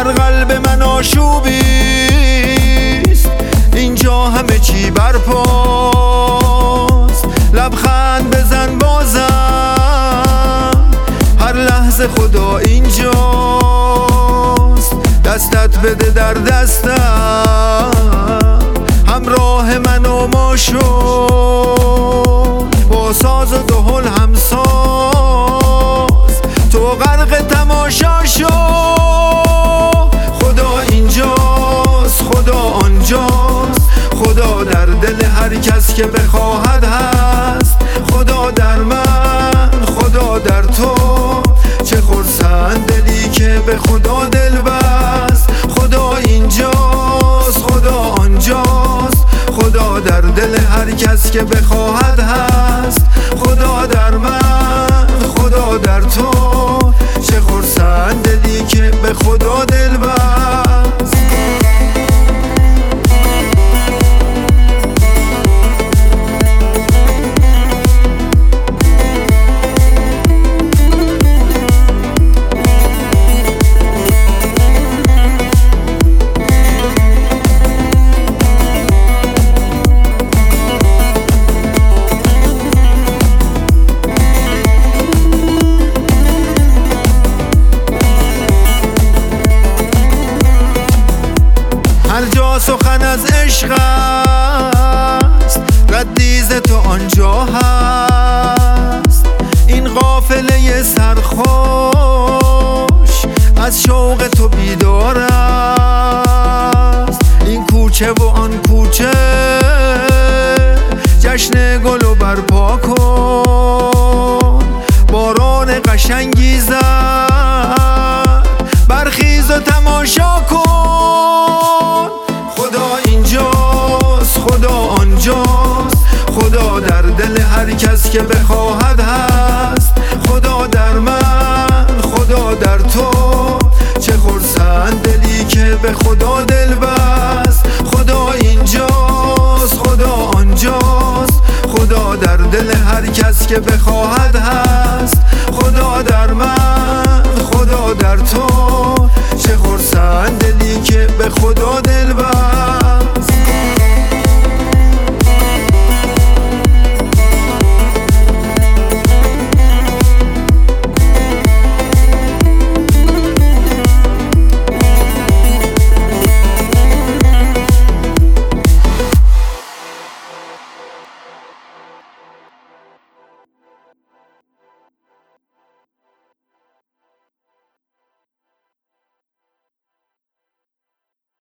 در قلب من آشوبیست، اینجا همه چی برپاست. لبخند بزن بازم، هر لحظه خدا اینجاست. دستت بده در دستم، همراه من و ما شو، با ساز و دهل همساز، تو غرق تماشا شو. خدا اینجاست، خدا آنجاست، خدا در دل هر کس که بخواهد هست. خدا در من، خدا در تو، چه خرسند دلی که به خدا دل بست. خدا اینجاست، خدا آنجاست، خدا در دل هر کس که بخواهد هست. خدا در من، خدا در تو، چه خرسند دلی که به خدا دل بست. هر جا سخن از عشق است، ردیز تو آنجا هست. این قافله سرخوش از شوق تو بیدار است. این کوچه و آن کوچه جشن گلو برپا کن. باران قشنگی زد، برخیز و تماشا کن. خدا اینجاست، خدا آنجاست، خدا در دل هر کس که بخواهد هست. خدا در من، خدا در تو، چه خرسند دلی که به خدا دل بست. خدا اینجاست، خدا آنجاست، خدا در دل هر کس که بخواهد